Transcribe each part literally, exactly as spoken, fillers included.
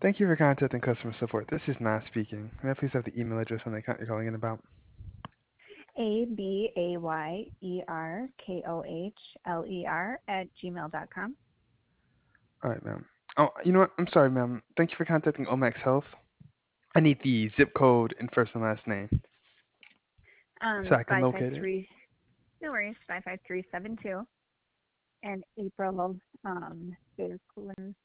Thank you for contacting customer support. This is Matt speaking. May I please have the email address on the account you're calling in about? A B A Y E R K O H L E R at gmail dot com. All right, ma'am. Oh, you know what? I'm sorry, ma'am. Thank you for contacting Omax Health. I need the zip code and first and last name so Um, I can five five locate it. three. No worries. Five five three seven two. And April. Um, is cooler.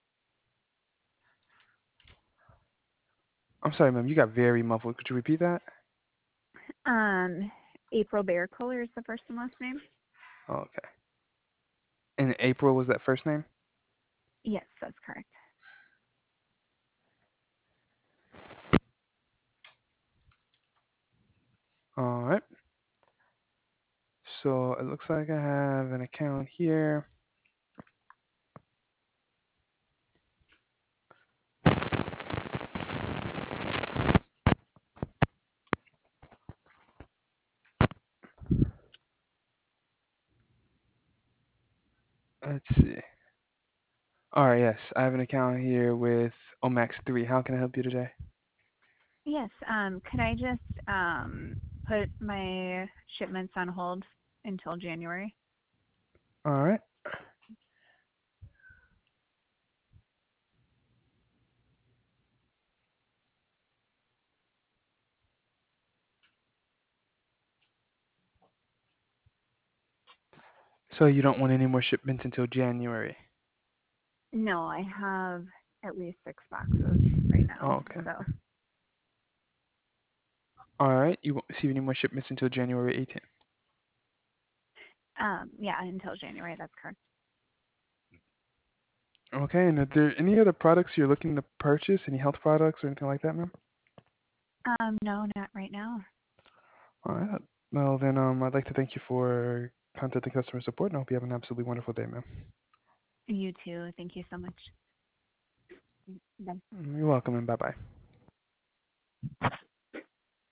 I'm sorry, ma'am. You got very muffled. Could you repeat that? Um, April Bear Cooler is the first and last name. Oh, okay. And April was that first name? Yes, that's correct. All right. So it looks like I have an account here. Let's see. All right, yes. I have an account here with Omax three. How can I help you today? Yes. Um, could I just um put my shipments on hold until January? All right. So you don't want any more shipments until January? No, I have at least six boxes right Oh, now. okay. So, All right. You won't receive any more shipments until January eighteenth. um, yeah, until January. That's correct. Okay. And are there any other products you're looking to purchase? Any health products or anything like that, ma'am? Um, no, not right now. All right. Well, then um, I'd like to thank you for contacting customer support, and I hope you have an absolutely wonderful day, ma'am. You too. Thank you so much. Bye. You're welcome, and bye-bye.